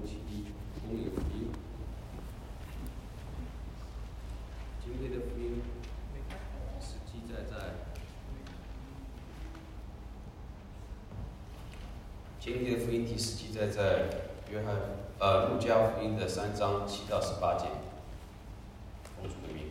其公有福音。今天的福音是记载在题是记载在路加福音的3章7到18节。奉主的名。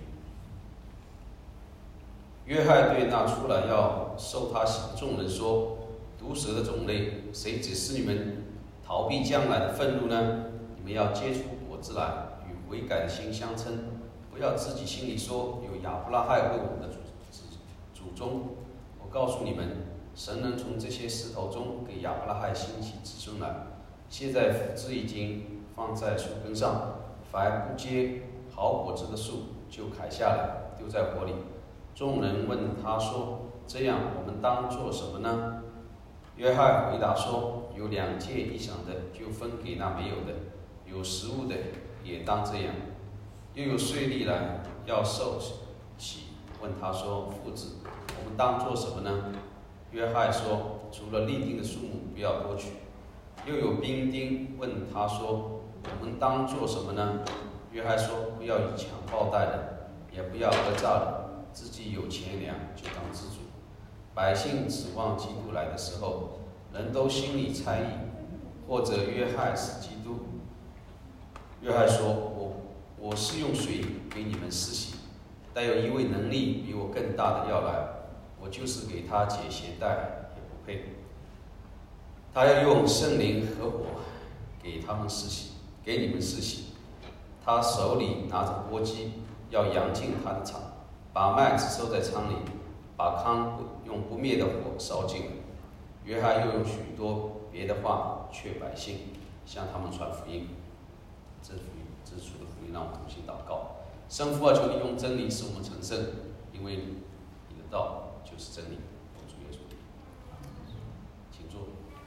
约翰对那出来要受他洗的众人说：“毒蛇的种类，谁指示你们逃避将来的愤怒呢？你们要结出果子来，与悔改的心相称。不要自己心里说，有亚伯拉罕为我们的祖宗。我告诉你们，神能从这些石头中给亚伯拉罕兴起子孙来。现在斧子已经放在树根上，凡不结好果子的树就砍下来，丢在火里。”众人问他说：“这样，我们当做什么呢？”约翰回答说：“有2件衣裳的，就分给那没有的；有食物的，也当这样。”又有税吏来要受洗，问他说：“夫子，我们当做什么呢？”约翰说：“除了立定的数目，不要多取。”又有兵丁问他说：“我们当做什么呢？”约翰说：“不要以强暴待人，也不要讹诈人。自己有钱粮就当知足。百姓指望基督来的时候，人都心里猜疑，或者约翰是基督。约翰说：“我是用水给你们施洗，但有一位能力比我更大的要来，我就是给他解鞋带也不配。他要用圣灵和火给你们施洗。他手里拿着簸箕，要扬进他的场。把麦子收在仓里，把糠用不灭的火烧尽了。”约翰又用许多别的话劝百姓，向他们传福音。这是主的福音，让我们同心祷告。圣父啊，求你用真理使我们成圣，因为你的道就是真理。奉主耶稣，请坐。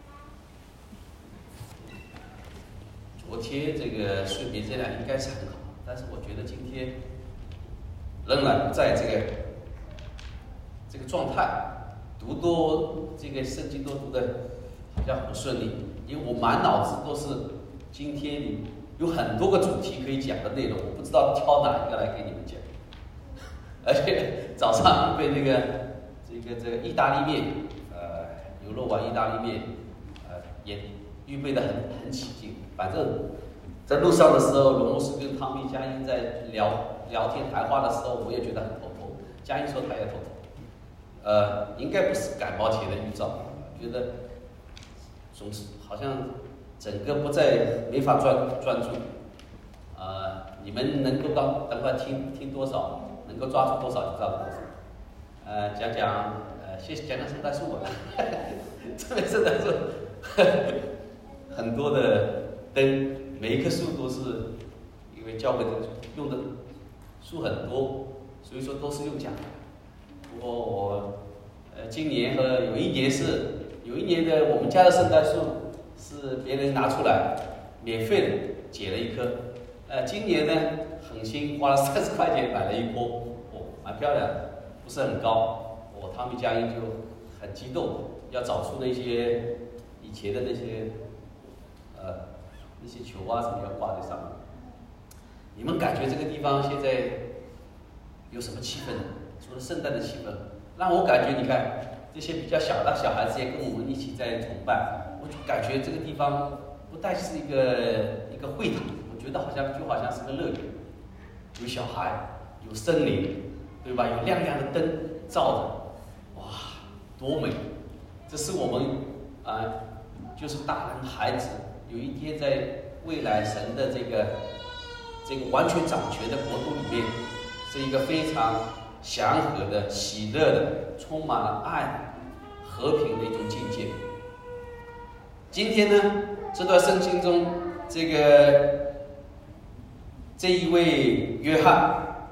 昨天这个睡眠质量应该是很好，但是我觉得今天仍然在这个状态，这个圣经都读的好像很不顺利，因为我满脑子都是今天有很多个主题可以讲的内容，我不知道挑哪一个来给你们讲。而且早上预备这个意大利面，牛肉丸意大利面，也预备的很起劲。反正在路上的时候，龙牧师跟汤米嘉音在聊天谈话的时候，我也觉得很头痛。嘉音说他也头痛，应该不是感冒前的预兆，觉得总是好像整个没法专注。你们能够等会听多少，能够抓住多少就抓住多少。讲圣诞树吧，这边圣诞树很多的灯，每一棵树都是因为教会的用的树很多，所以说都是用讲的。不过我今年有一年的我们家的圣诞树是别人拿出来免费的捡了一棵，今年呢狠心花了30块钱买了一棵，蛮漂亮的，不是很高。他们家人就很激动，要找出那些以前的那些球啊什么要挂在上面。你们感觉这个地方现在有什么气氛呢？除了圣诞的气氛，让我感觉你看这些比较小的小孩子也跟我们一起在崇拜，我就感觉这个地方不但是一个会堂，我觉得好像是个乐园，有小孩，有森林，对吧？有亮亮的灯照着，哇，多美！这是我们就是大人孩子有一天在未来神的这个完全掌权的国度里面，是一个非常祥和的、喜乐的、充满了爱、和平的一种境界。今天呢，这段圣经中，这一位约翰，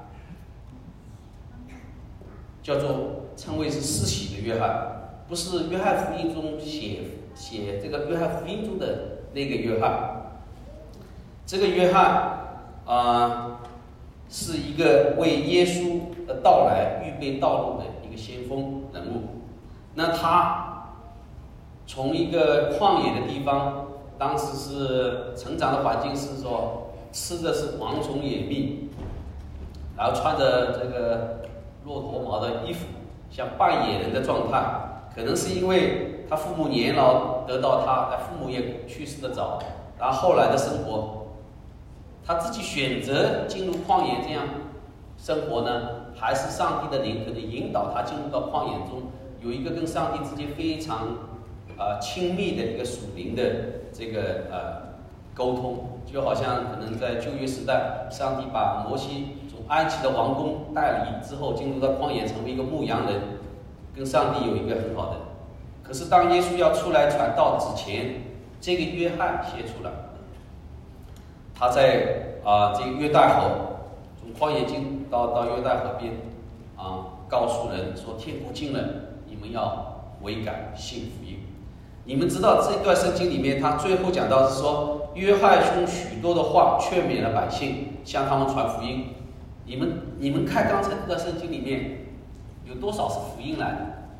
称为是施洗的约翰，不是约翰福音中写这个约翰福音中的那个约翰。这个约翰是一个为耶稣的到来预备道路的一个先锋人物。那他从一个旷野的地方当时是成长的环境是说吃的是蝗虫野蜜，然后穿着这个骆驼毛的衣服，像半野人的状态。可能是因为他父母年老得到他，父母也去世的早，然后后来的生活，他自己选择进入旷野这样生活呢，还是上帝的灵可能引导他进入到旷野中，有一个跟上帝之间非常亲密的一个属灵的这个沟通，就好像可能在旧约时代，上帝把摩西从埃及的王宫带离之后，进入到旷野成为一个牧羊人，跟上帝有一个很好的。可是当耶稣要出来传道之前，这个约翰先出来，他在这个约旦河，从旷野进到约旦河边告诉人说天国近了，你们要悔改信福音。你们知道这段圣经里面，他最后讲到是说，约翰用许多的话劝勉了百姓，向他们传福音。你们看刚才这段圣经里面有多少是福音来的？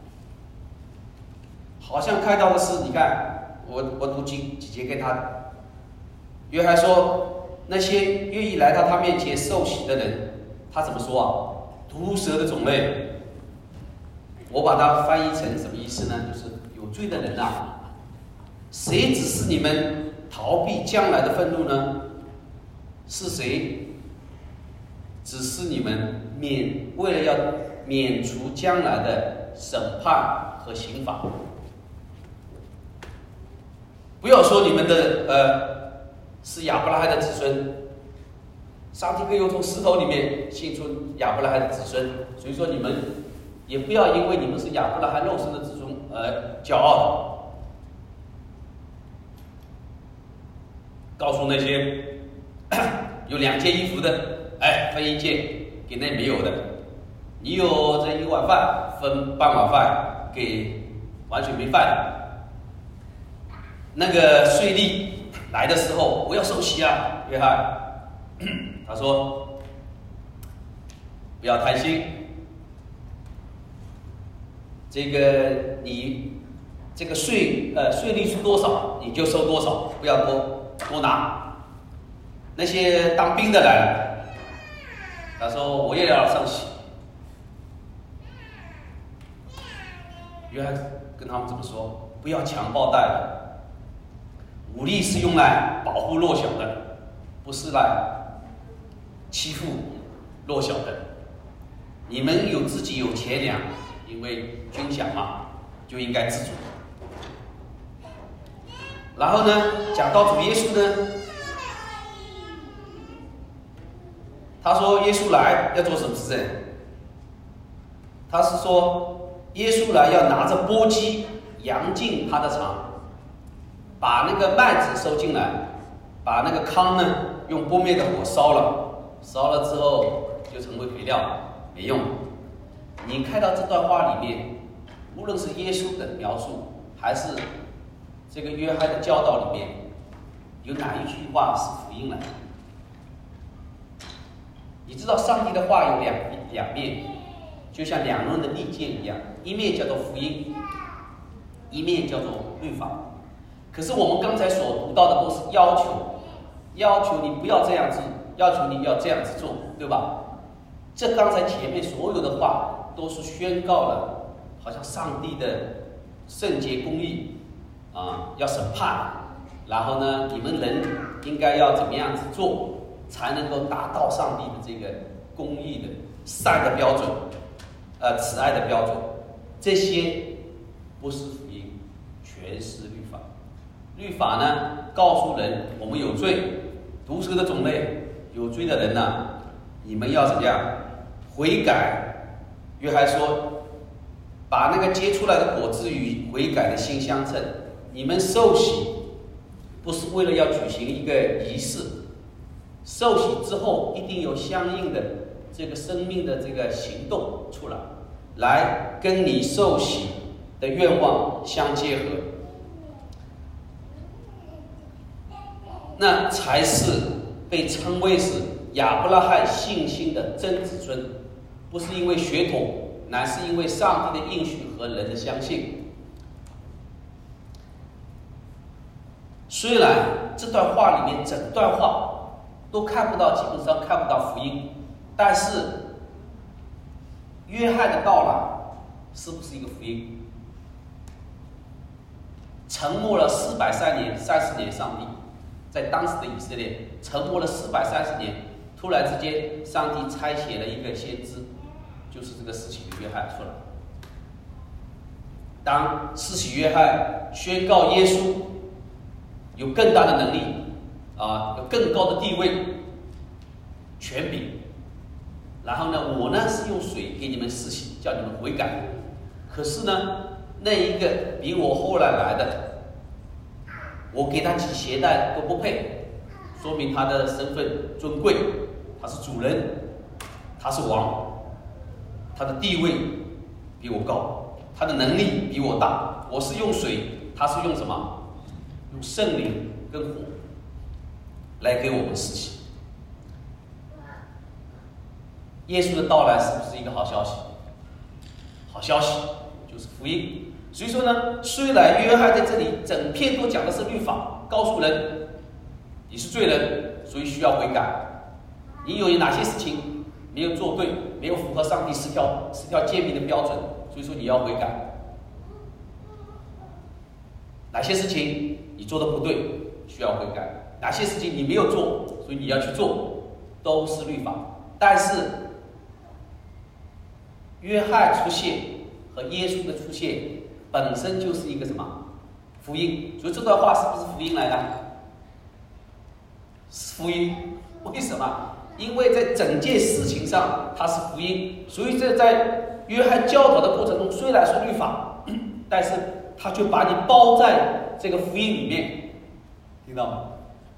好像看到的是，你看我读几节给他，约翰说那些愿意来到他面前受洗的人，他怎么说啊？毒蛇的种类，我把它翻译成什么意思呢？就是有罪的人啊，谁指示你们逃避将来的愤怒呢？是谁指示你们为了要免除将来的审判和刑罚？不要说你们的是亚伯拉罕的子孙，上帝可以又从石头里面sinh出亚伯拉罕的子孙，所以说你们也不要因为你们是亚伯拉罕肉身的子孙而骄傲。告诉那些有2件衣服的，分1件给那没有的，你有这1碗饭，分半碗饭给完全没饭的。那个税吏来的时候，不要受洗啊，约翰，他说不要贪心，这个你这个税率是多少你就收多少，不要多拿。那些当兵的来了，他说我也要受洗。约翰跟他们怎么说？不要强暴带了。武力是用来保护弱小的，不是来欺负弱小的。你们自己有钱粮，因为军饷嘛，就应该自主。然后呢，讲到主耶稣呢，他说耶稣来要做什么事情？他是说耶稣来要拿着簸箕扬进他的场，把那个麦子收进来，把那个糠呢用不灭的火烧了之后就成为肥料，没用。你看到这段话里面，无论是耶稣的描述，还是这个约翰的教导里面，有哪一句话是福音来的？你知道上帝的话有两面，就像2刃的利剑一样，一面叫做福音，一面叫做律法。可是我们刚才所读到的都是要求你不要这样子，要求你要这样子做，对吧？这刚才前面所有的话都是宣告了，好像上帝的圣洁公义要审判，然后呢，你们人应该要怎么样子做，才能够达到上帝的这个公义的善的标准，慈爱的标准。这些不是福音，全是律法。律法呢，告诉人我们有罪，毒蛇的种类，有罪的人呢，你们要怎么样悔改？约翰说，把那个结出来的果子与悔改的心相称。你们受洗不是为了要举行一个仪式，受洗之后一定有相应的这个生命的这个行动出来，来跟你受洗的愿望相结合，那才是被称为是亚伯拉罕信心的真子孙，不是因为血统，乃是因为上帝的应许和人的相信。 虽然这段话里面整段话都看不到，基本上看不到福音，但是约翰的到来是不是一个福音？沉默了430年，上帝在当时的以色列沉默了430年，突然之间，上帝差遣了一个先知，就是这个施洗约翰出来。当施洗约翰宣告耶稣有更大的能力有更高的地位、权柄，然后呢，我呢是用水给你们施洗，叫你们悔改。可是呢，那一个比我后来来的，我给他系鞋带都不配，说明他的身份尊贵，他是主人，他是王，他的地位比我高，他的能力比我大。我是用水，他是用什么？用圣灵跟火来给我们施洗。耶稣的到来是不是一个好消息？好消息就是福音。所以说呢，虽然约翰在这里整篇都讲的是律法，告诉人你是罪人，所以需要悔改。你有哪些事情没有做对，没有符合上帝十条诫命的标准，所以说你要悔改。哪些事情你做的不对，需要悔改；哪些事情你没有做，所以你要去做，都是律法。但是约翰出现和耶稣的出现本身就是一个什么福音？所以这段话是不是福音来的？是福音。为什么？因为在整件事情上它是福音，所以这在约翰教导的过程中，虽然是律法，但是他就把你包在这个福音里面，听到吗？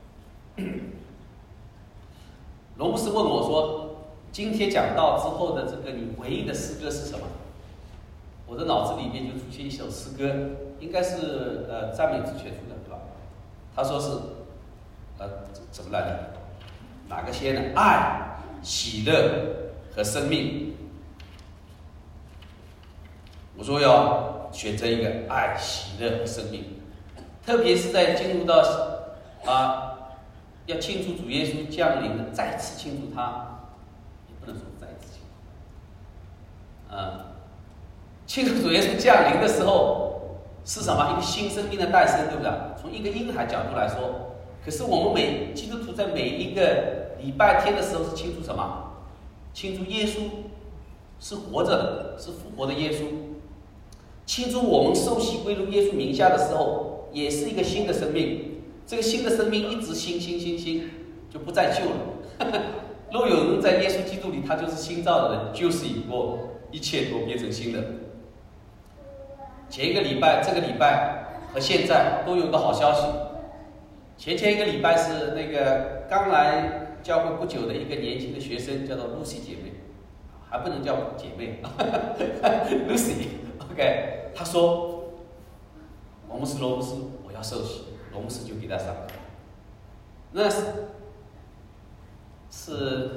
龙牧师问我说：“今天讲到之后的这个你回应的诗歌是什么？”我的脑子里面就出现一首诗歌，应该是赞美之泉出的，对吧？他说是怎么来的？哪个先呢？爱、喜乐和生命。我说要选择一个爱、喜乐和生命，特别是在进入到要庆祝主耶稣降临的，再次庆祝他，也不能说再次庆祝，庆祝主耶稣降临的时候是什么？一个新生命的诞生，对不对？从一个婴孩角度来说，可是我们基督徒在每一个礼拜天的时候是庆祝什么？庆祝耶稣是活着的，是复活的耶稣。庆祝我们受洗归入耶稣名下的时候，也是一个新的生命。这个新的生命一直新，就不再旧了。若有人在耶稣基督里，他就是新造的人，旧事已过，一切都变成新的。前一个礼拜、这个礼拜和现在都有个好消息。前一个礼拜是那个刚来教会不久的一个年轻的学生，叫做 Lucy 姐妹，还不能叫姐妹，Lucy。OK， 她说：“罗牧师，我要受洗。”罗牧师就给她上课。那是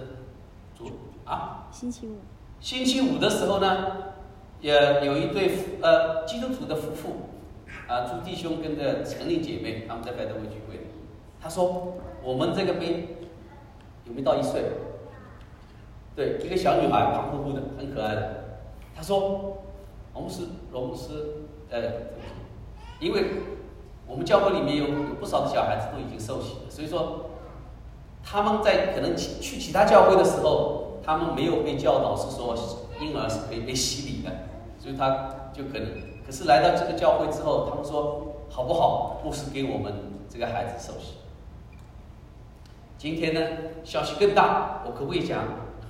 星期五的时候呢，也有一对基督徒的夫妇朱弟兄跟着陈丽姐妹，他们在百德会聚会。他说：“我们这个杯有没有到1岁？对，一个小女孩，胖乎乎的，很可爱的。他说：‘罗牧师，因为我们教会里面有不少的小孩子都已经受洗了，所以说他们在可能去其他教会的时候，他们没有被教导是说婴儿是可以被洗礼的，所以他就可是来到这个教会之后，他们说好不好？牧师给我们这个孩子受洗。今天呢，消息更大，我可不可以讲？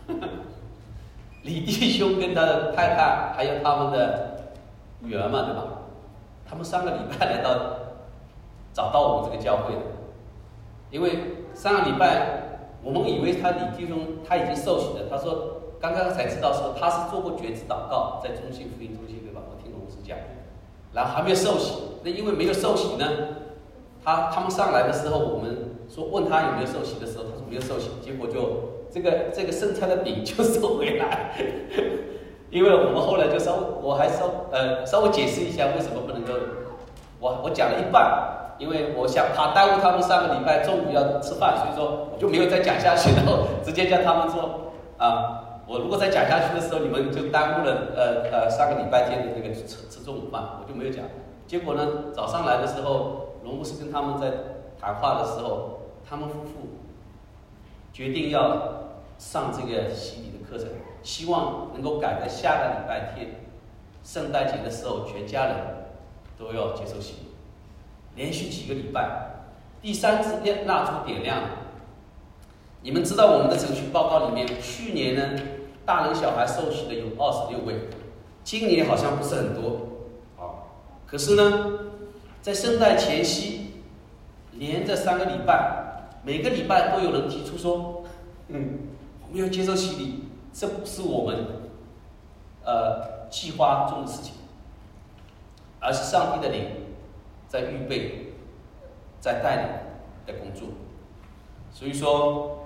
李弟兄跟他的太太还有他们的女儿嘛，对吧？他们上个礼拜找到我们这个教会的，因为上个礼拜我们以为李弟兄他已经受洗了，他说刚刚才知道说他是做过决志祷告，在中信福音中心，对吧？我听罗牧师讲，然后还没有受洗，那因为没有受洗呢，他们上来的时候，我们说问他有没有受洗的时候，他说没有受洗，结果就这个圣餐的饼就收回来，因为我们后来就我还稍微解释一下为什么不能够，我讲了一半， 因为我想怕耽误他们上个礼拜中午要吃饭，所以说我就没有再讲下去，然后直接叫他们说我如果再讲下去的时候，你们就耽误了上个礼拜天的那个吃中午饭，我就没有讲。结果呢，早上来的时候，龙牧师跟他们在谈话的时候，他们夫妇决定要上这个洗礼的课程，希望能够赶在下个礼拜天圣诞节的时候，全家人都要接受洗礼。连续几个礼拜，第3支蜡烛点亮。你们知道我们的程序报告里面，去年呢，大人小孩受洗的有26位，今年好像不是很多。可是呢，在圣诞前夕，连着3个礼拜，每个礼拜都有人提出说，我们要接受洗礼，这不是我们计划中的事情，而是上帝的灵在预备，在带领的工作。所以说，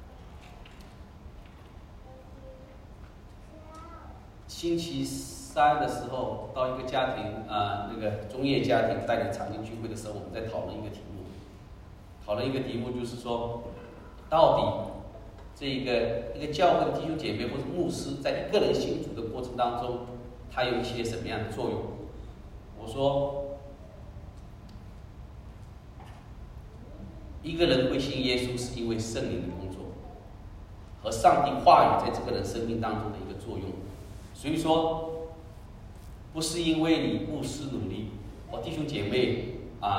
星期3的时候，到一个家庭那个中业家庭带领长经聚会的时候，我们在讨论一个题目，就是说，到底这一个教会的弟兄姐妹或者牧师，在一个人信主的过程当中，他有一些什么样的作用？我说，一个人会信耶稣，是因为圣灵的工作和上帝话语在这个人生命当中的一个作用。所以说，不是因为你牧师努力，或弟兄姐妹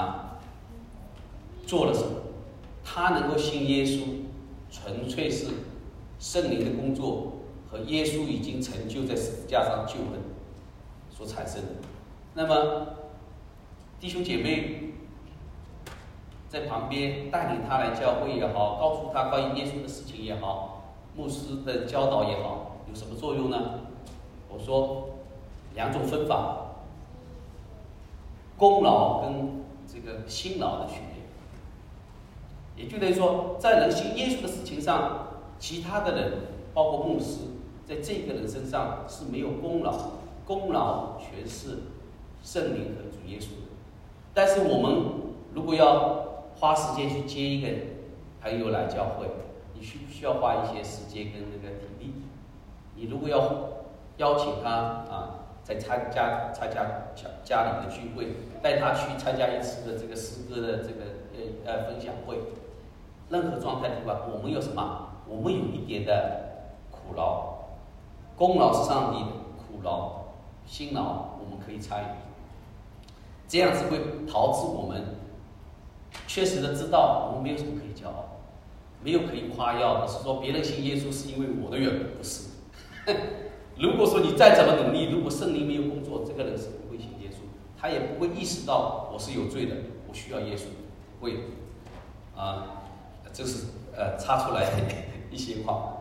做了什么，他能够信耶稣，纯粹是圣灵的工作和耶稣已经成就在十字架上救恩所产生的。那么弟兄姐妹在旁边带领他来教会也好，告诉他关于耶稣的事情也好，牧师的教导也好，有什么作用呢？我说2种分法，功劳跟这个辛劳的区别。也就等于说，在人信耶稣的事情上，其他的人包括牧师，在这个人身上是没有功劳，功劳全是圣灵和主耶稣的。但是我们如果要花时间去接一个朋友来教会，你需不需要花一些时间跟那个体力？你如果要邀请他在参加家里的聚会，带他去参加一次的这个诗歌的这个分享会，任何状态之外，我们有什么？我们有一点的苦劳，功劳是上帝的，苦劳、辛劳我们可以参与，这样子会导致我们确实的知道我们没有什么可以骄傲，没有可以夸耀的，是说别人信耶稣是因为我的缘故，不是。如果说你再怎么努力，如果圣灵没有工作，这个人是不会信耶稣，他也不会意识到我是有罪的，我需要耶稣，不会这是插出来一些话。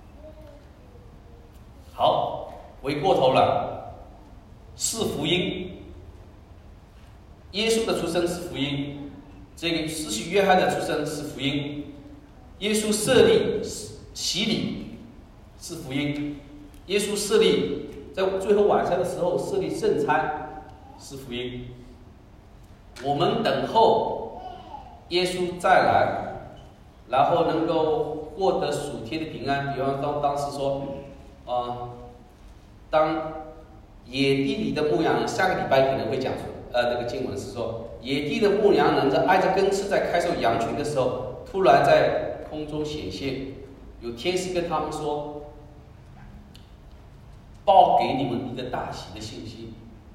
好，回过头了，是福音。耶稣的出生是福音，这个施洗约翰的出生是福音，耶稣设立洗礼是福音。耶稣设立在最后晚餐的时候设立圣餐是福音。我们等候耶稣再来，然后能够获得属天的平安。比方说当时说当野地里的牧羊人，下个礼拜可能会讲出那个经文是说，野地的牧羊人在挨着根刺在开受羊群的时候，突然在空中显现，有天使跟他们说，报给你们一个大喜的信息，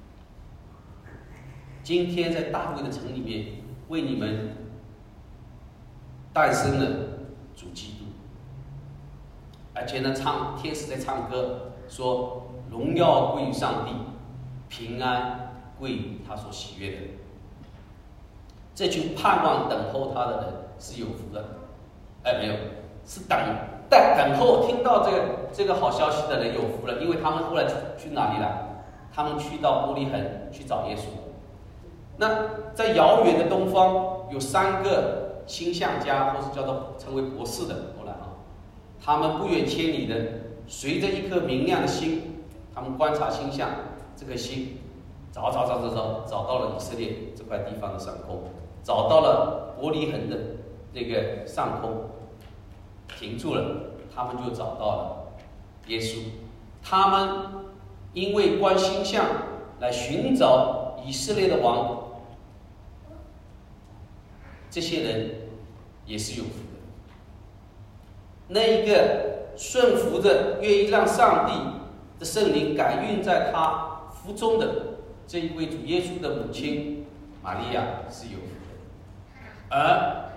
今天在大卫的城里面为你们诞生了主基督。而且呢，天使在唱歌说，荣耀归于上帝，平安归于他所喜悦的人。这群盼望等候他的人是有福的。没有，是等候听到这个好消息的人有福了，因为他们后来去哪里了？他们去到伯利恒去找耶稣。那在遥远的东方有3个星象家，或是叫做称为博士的，后来他们不远千里的随着一颗明亮的星，他们观察星象，这颗星找到了以色列这块地方的上空， 找到了伯利恒的那个上空，停住了，他们就找到了耶稣。他们因为观星象来寻找以色列的王，这些人也是有福的。那一个顺服着，愿意让上帝的圣灵感孕在他腹中的这一位主耶稣的母亲玛利亚是有福的，而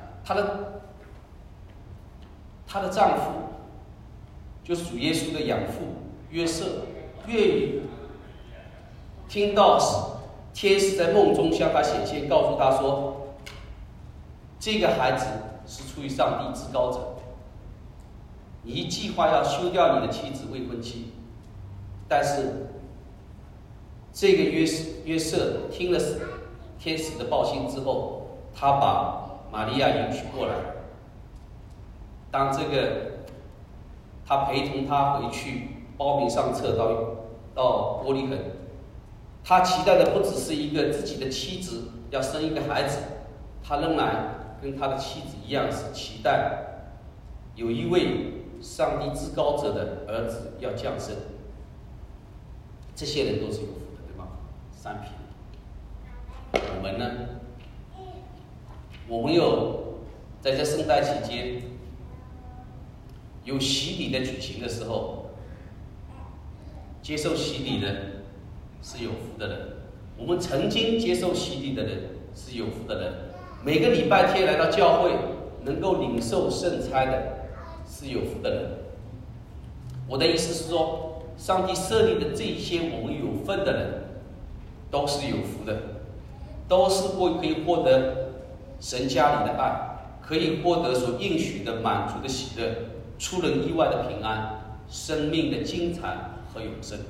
她的丈夫就是主耶稣的养父约瑟，愿意听到天使在梦中向他显现，告诉他说，这个孩子是出于上帝至高者，你计划要休掉你的妻子未婚妻，但是这个约瑟听了天使的报信之后，他把玛利亚迎娶过来。当这个他陪同他回去报名上册到伯利恒，他期待的不只是一个自己的妻子要生一个孩子，他仍然跟他的妻子一样，是期待有一位上帝至高者的儿子要降生。这些人都是有福的，对吗？三品。我们呢？我们有在这圣诞期间有洗礼的举行的时候，接受洗礼的是有福的人。我们曾经接受洗礼的人是有福的人。每个礼拜天来到教会能够领受圣餐的是有福的人。我的意思是说，上帝设立的这一些我们有份的人都是有福的，都是可以获得神家里的爱，可以获得所应许的满足的喜乐，出人意外的平安，生命的精彩和永生。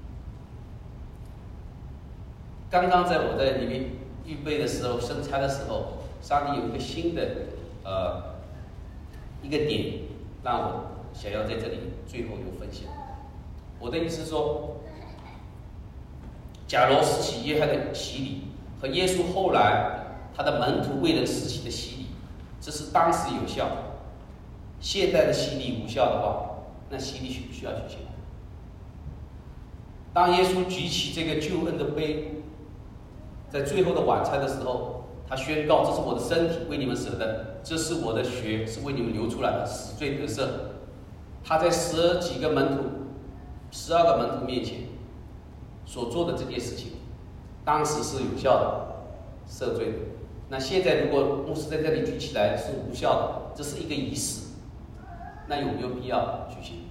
刚刚在我在里面预备的时候，生餐的时候，上帝有一个新的一个点，让我想要在这里最后有分享。我的意思是说，假如施洗约翰的洗礼和耶稣后来他的门徒为人施洗的洗礼，这是当时有效的。现代的洗礼无效的话，那洗礼需不需要举行？当耶稣举起这个救恩的杯，在最后的晚餐的时候，他宣告：“这是我的身体，为你们舍的；这是我的血，是为你们流出来的，死罪得赦。”他在12个门徒面前所做的这件事情，当时是有效的，赦罪的。那现在如果牧师在这里举起来是无效的，这是一个仪式，那有没有必要举行？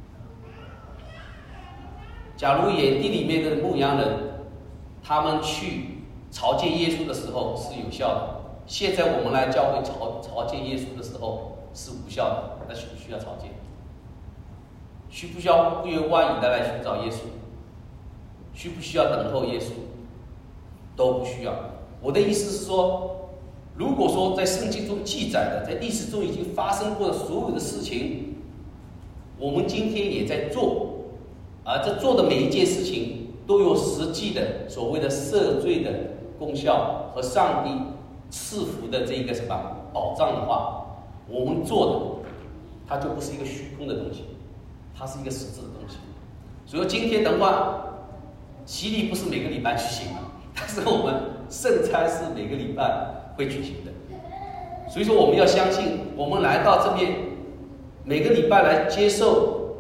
假如野地里面的牧羊人，他们去朝见耶稣的时候是有效的，现在我们来教会朝见耶稣的时候是无效的，那需不需要朝见？需不需要不远万里的来寻找耶稣？需不需要等候耶稣？都不需要。我的意思是说，如果说在圣经中记载的，在历史中已经发生过的所有的事情，我们今天也在做，而这做的每一件事情都有实际的所谓的赦罪的功效和上帝赐福的这个什么保障的话，我们做的它就不是一个虚空的东西，它是一个实质的东西。所以今天的话，洗礼不是每个礼拜举行的，但是我们圣餐是每个礼拜会举行的。所以说我们要相信，我们来到这边每个礼拜来接受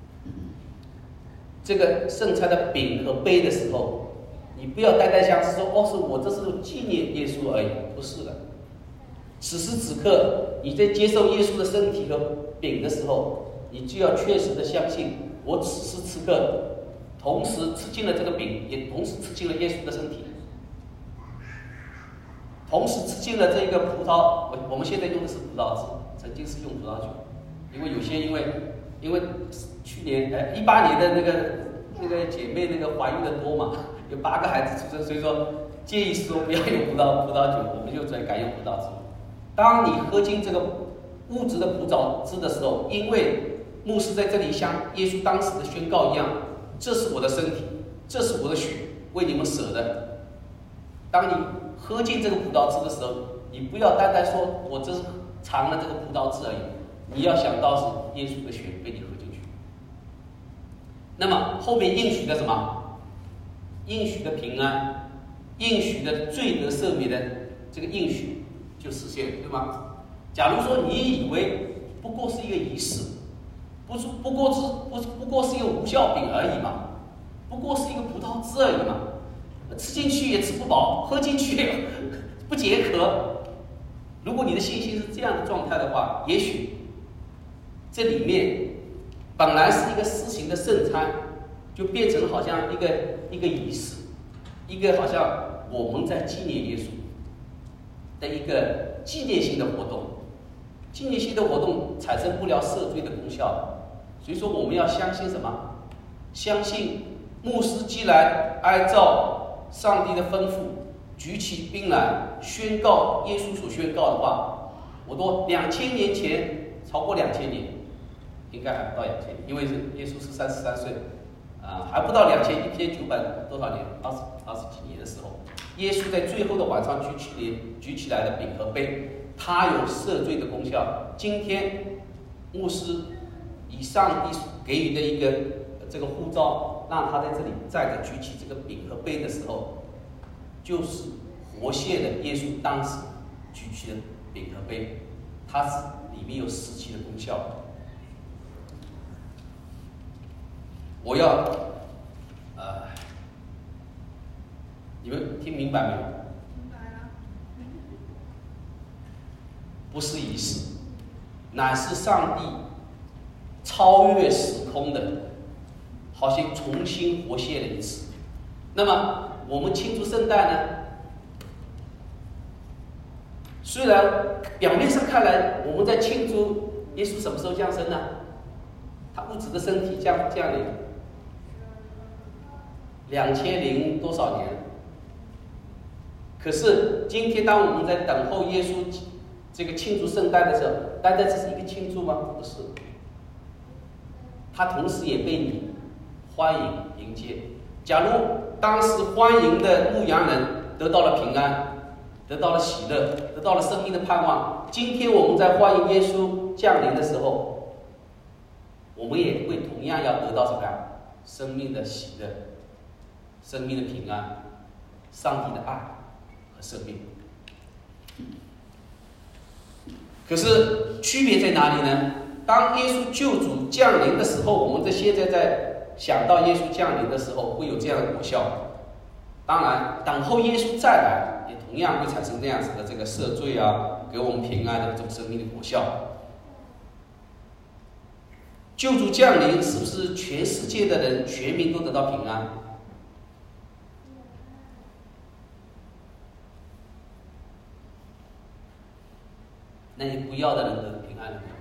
这个圣餐的饼和杯的时候，你不要单单像是说是我这是纪念耶稣而已，不是的。此时此刻你在接受耶稣的身体和饼的时候，你就要确实的相信，我此时此刻同时吃进了这个饼，也同时吃进了耶稣的身体，同时吃进了这个葡萄。我们现在用的是葡萄汁，曾经是用葡萄酒，因为有些因为去年18年的那个姐妹那个怀孕的多嘛，有8个孩子出生，所以说建议说不要用葡萄酒，我们就改用葡萄汁。当你喝进这个物质的葡萄汁的时候，因为牧师在这里像耶稣当时的宣告一样，这是我的身体，这是我的血，为你们舍的。当你喝进这个葡萄汁的时候， 你不要单单说我这是尝了这个葡萄汁而已，你要想到是耶稣的血被你喝进去。那么后面应许的什么？应许的平安，应许的罪得赦免的这个应许就实现了，对吗？假如说你以为不过是一个仪式，不过是一个无效饼而已嘛，不过是一个葡萄汁而已嘛，吃进去也吃不饱，喝进去也不解渴。如果你的信心是这样的状态的话，也许这里面本来是一个施行的圣餐，就变成好像一个仪式，一个好像我们在纪念耶稣的一个纪念性的活动。纪念性的活动产生不了赦罪的功效，所以说我们要相信什么？相信牧师既然按照上帝的吩咐举起兵来宣告耶稣所宣告的话，我都2000年前，超过2000年，应该还不到2000年，因为耶稣是33岁，还不到1900多少年，20几年的时候，耶稣在最后的晚上举起来的饼和杯。它有赦罪的功效。今天牧师以上帝给予的一个这个呼召，让他在这里站着举起这个饼和杯的时候，就是活现的耶稣当时举起的饼和杯，它是里面有实际的功效。我要你们听明白没有？不是仪式，乃是上帝超越时空的，好像重新活现了一次。那么我们庆祝圣诞呢？虽然表面上看来我们在庆祝耶稣什么时候降生呢？他物质的身体降临2000多少年。可是今天当我们在等候耶稣这个庆祝圣诞的时候，单单只是一个庆祝吗？不是，他同时也被你欢迎迎接。假如当时欢迎的牧羊人得到了平安，得到了喜乐，得到了生命的盼望，今天我们在欢迎耶稣降临的时候，我们也会同样要得到什么呀？生命的喜乐，生命的平安，上帝的爱和生命。可是区别在哪里呢？当耶稣救主降临的时候，我们现在在想到耶稣降临的时候，会有这样的果效。当然，等候耶稣再来，也同样会产生这样子的这个赦罪啊，给我们平安的这种生命的果效。救主降临，是不是全世界的人、全民都得到平安？那你不要的人得平安了没有？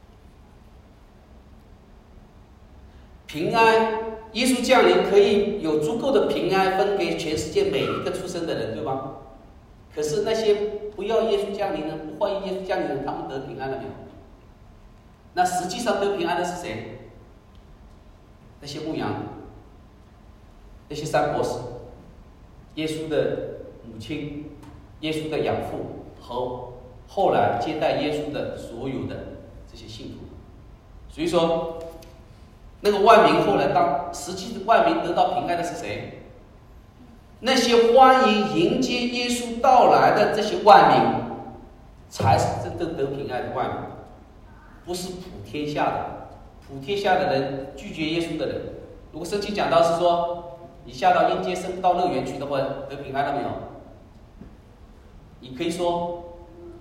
平安，耶稣降临可以有足够的平安分给全世界每一个出生的人，对吗？可是那些不要耶稣降临的、不欢迎耶稣降临的人，他们得平安了没有？那实际上得平安的是谁？那些牧羊，那些三博士，耶稣的母亲，耶稣的养父和后来接待耶稣的所有的这些信徒。所以说那个万民后来实际的万民得到平安的是谁？那些欢迎迎接耶稣到来的这些万民，才是真正得平安的万民，不是普天下的。普天下的人拒绝耶稣的人，如果圣经讲到是说你下到阴间升不到乐园去的话，得平安了没有？你可以说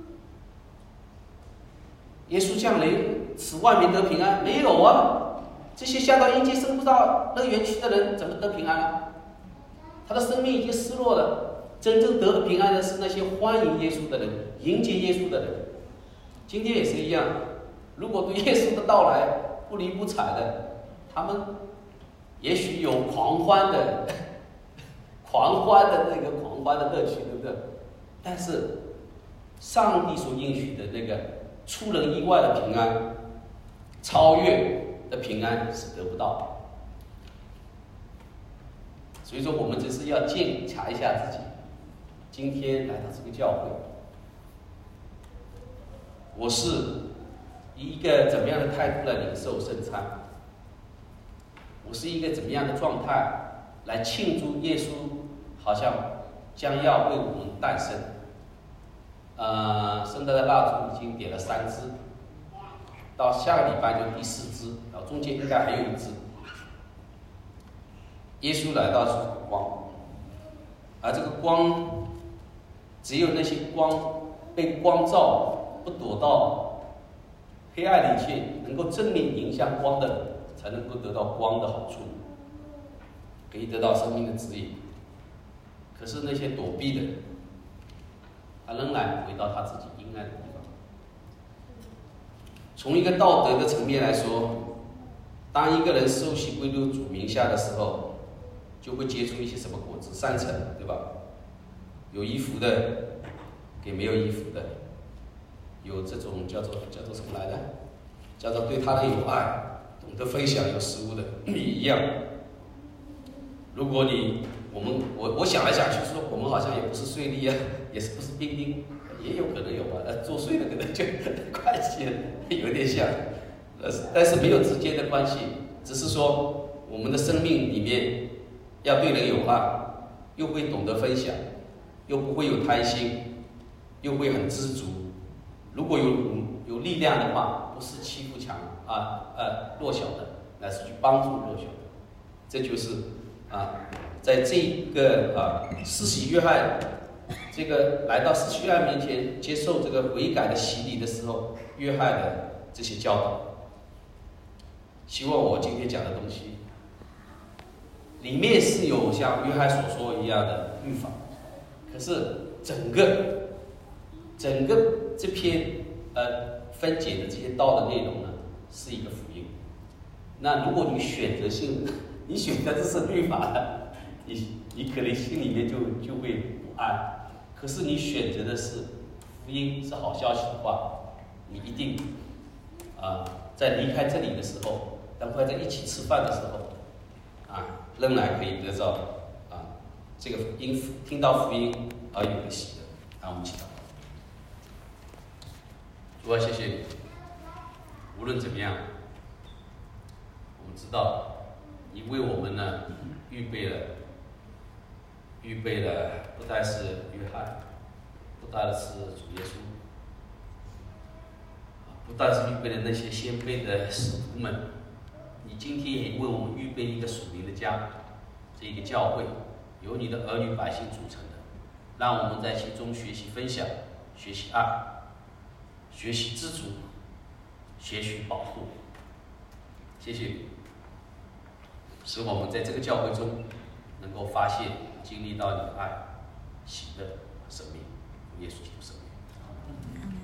耶稣降临使万民得平安，没有啊！这些下到阴间升不到乐园去的人怎么得平安啊？他的生命已经失落了。真正得平安的是那些欢迎耶稣的人，迎接耶稣的人。今天也是一样，如果对耶稣的到来不理不睬的，他们也许有狂欢的那个狂欢的乐趣，对不对？但是上帝所应许的那个出人意外的平安，超越的平安是得不到的。所以说我们只是要检查一下自己，今天来到这个教会， 我是以一个怎么样的态度来领受圣餐？我是一个怎么样的状态来庆祝耶稣好像将要为我们诞生？圣诞的蜡烛已经点了3支，到下个礼拜就第4支，然后中间应该还有1支。耶稣来到是光，而这个光，只有那些光被光照，不躲到黑暗里去，能够正面迎向光的人，才能够得到光的好处，可以得到生命的指引。可是那些躲避的人，他仍然回到他自己阴暗的地方。从一个道德的层面来说，当一个人受洗归入主名下的时候，就会结出一些什么果子？3层，对吧？有衣服的，给没有衣服的；有这种叫做什么来的？叫做对他的有爱，懂得分享有食物的，也一样。如果我想来想去说，我们好像也不是税吏啊，也是不是兵丁，也有可能有吧？做税的可能就关系有点像，但是没有直接的关系，只是说我们的生命里面要对人有爱，又会懂得分享，又不会有贪心，又会很知足。如果有力量的话，不是欺负弱小的，乃是去帮助弱小的。这就是在这个施洗约翰这个来到施洗约翰面前接受这个悔改的洗礼的时候，约翰的这些教导。希望我今天讲的东西里面是有像约翰所说一样的律法，可是整个这篇分解的这些道的内容呢，是一个福音。那如果你选择性，你选择这是律法的，你可能心里面就会不安。可是你选择的是福音，是好消息的话，你一定在离开这里的时候，当快在一起吃饭的时候，仍然可以得到这个听到福音而有的喜乐。我们祈祷。主啊，谢谢你。无论怎么样，我们知道你为我们呢预备了，不但是约翰，不但是主耶稣，不但是预备了那些先辈的使徒们，你今天也为我们预备一个属灵的家，这一个教会，由你的儿女百姓组成的，让我们在其中学习分享，学习爱，学习知足，学习保护。谢谢你，使我们在这个教会中能够发现、经历到你的爱、喜乐、生命，耶稣基督圣名。